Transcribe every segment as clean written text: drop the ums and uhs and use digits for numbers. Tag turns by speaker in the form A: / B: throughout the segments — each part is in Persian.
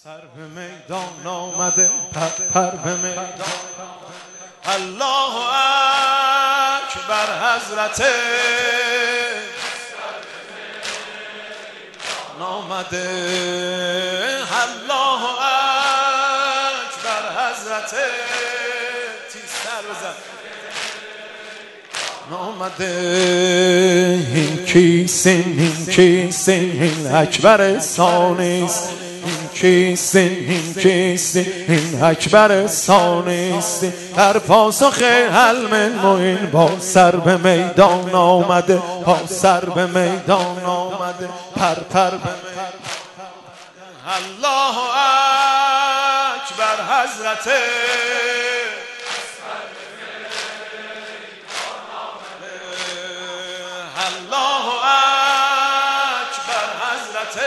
A: سر به میدان آمده، پر به میدان. الله اکبر حضرت آمده. الله اکبر حضرت تیزتر بزن آمده. این کیسه این اکبر ثانیست. این کیسه این اکبر ثانیست. در پاسخ المؤمن با سر به میدان آمده، با سر به میدان آمده، پر به میدان. الله اکبر حضرت الله اکبر حضرت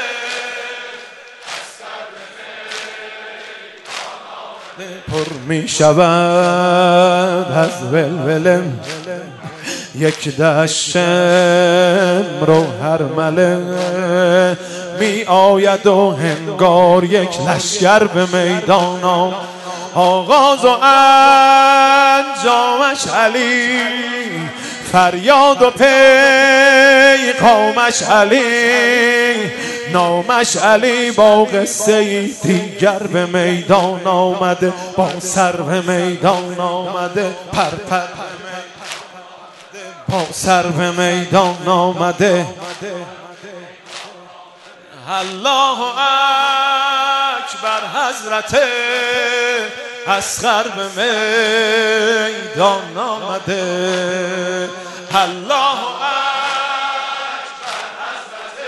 A: پر می شود از ولوله یک دشت رو هرمله. می آید و هنگار یک لشکر به میدان آغاز و انجامش علی، فریاد و پیغامش علی، نامش علی. با قصه دیگر به میدان آمده، با سر به میدان آمده، پر با سر به میدان آمده. الله اکبر حضرت اصغر به میدان آمده. الله اکبر حضرت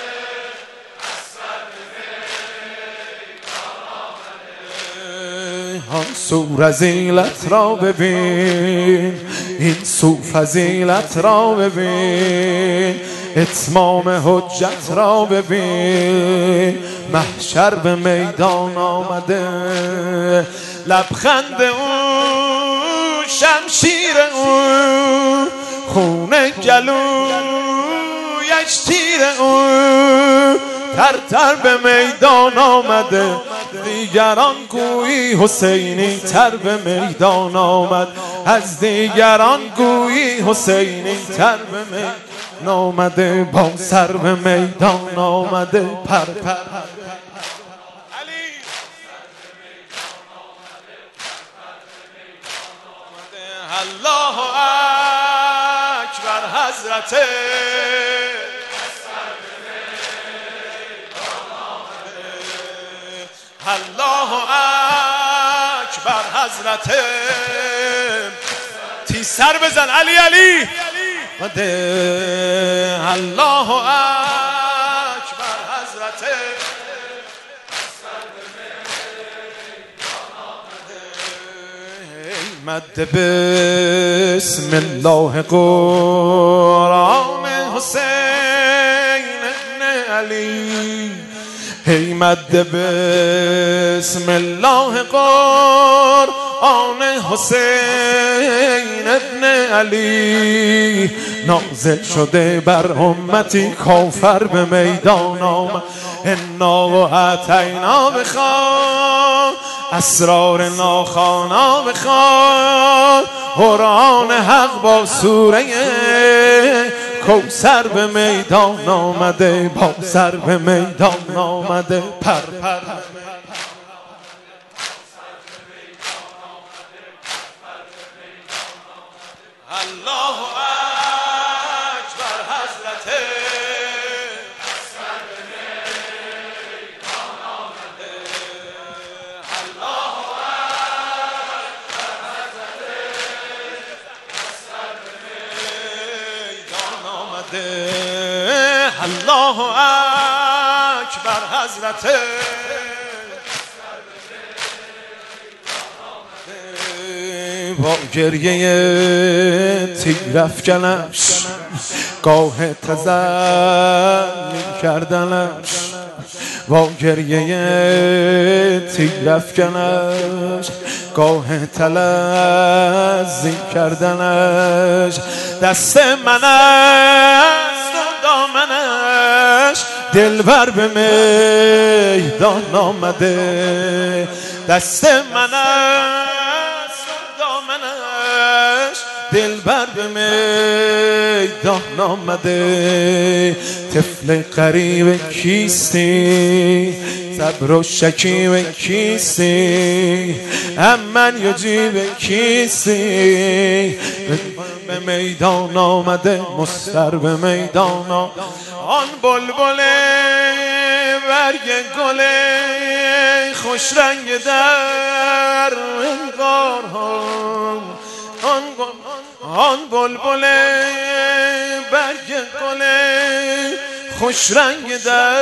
A: اصغر به میدان آمده. آن سو رذیلت را ببین، این سو فضیلت را ببین، اتمام حجت را ببین. محشر به میدان آمده، لبخند اون، شمشیر اون، خون گلویش تیر اون، تر به میدان آمده. دیگران گویی حسینی تر به میدان آمد، از دیگران گویی حسینی تر به میدان آمده. با سر به میدان آمده، پر الله اکبر حضرت الله اکبر حضرت تیزتر بزن علی علی. الله اکبر حضرت مد بسم الله قرآن حسین ابن علی. هی مد بسم الله قرآن حسین ابن علی. نازل شده بر امتی کافر به میدان آمد. انا و اتینا بخوان، اسرار ناخوانا بخوان. قرآن حق با سوره کوثر به میدان آمده، با سر به میدان آمده، پر الله اکبر حضرت اصغر به میدان آمده. الله اکبر حضرت اصغر به میدان آمده. الله اکبر حضرت با گریه تیرافکنش، گاه تذلیل کردنش، با گریه تیرافکنش، گاه تلذی کردنش. دست من است و دامنش دلبر به میدان آمده، دست من است دامنش دلبر به میدان آمده. طفل غریب کیستی صبر و شکیب کیستی، من یجیب کیستی. به میدان آمده مستر به میدان آن بلبل برگ گل خوش رنگ در انگارها، آن بلبل برگ گل خوش رنگ در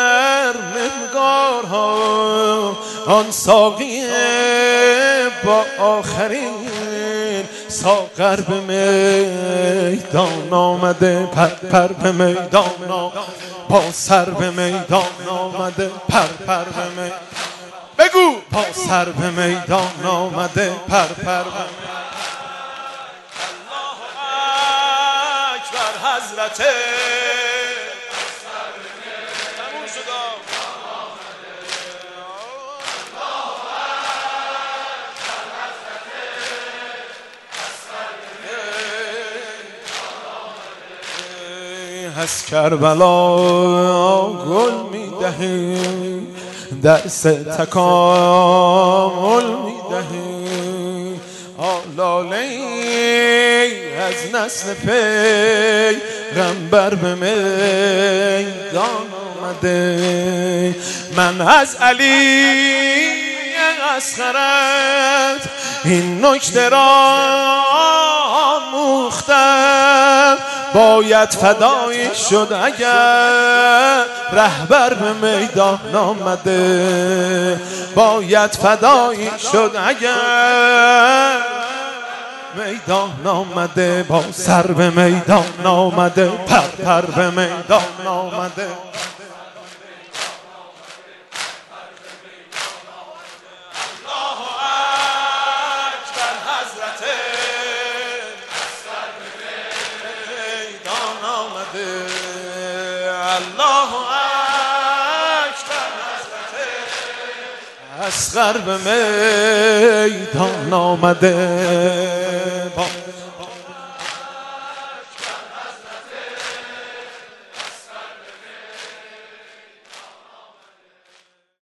A: نگارها، آن ساقی با آخرین ساغر به میدان آمده، پر به میدان با سر به میدان آمده، پر به میدان بگو با سر به میدان آمده، پر به الله اکبر حضرت از کربلا گل میدهی، درس تکامل میدهی، آلاله از نسل پیغمبر به میدان آمده. من از علی اصغرت این نکته را آموختم، باید فدایی شد اگر رهبر به میدان آمده، باید فدایی شد اگر میدان آمده، با سر به میدان آمده، پر به میدان آمده. الله اکبر اصغر به میدان آمده.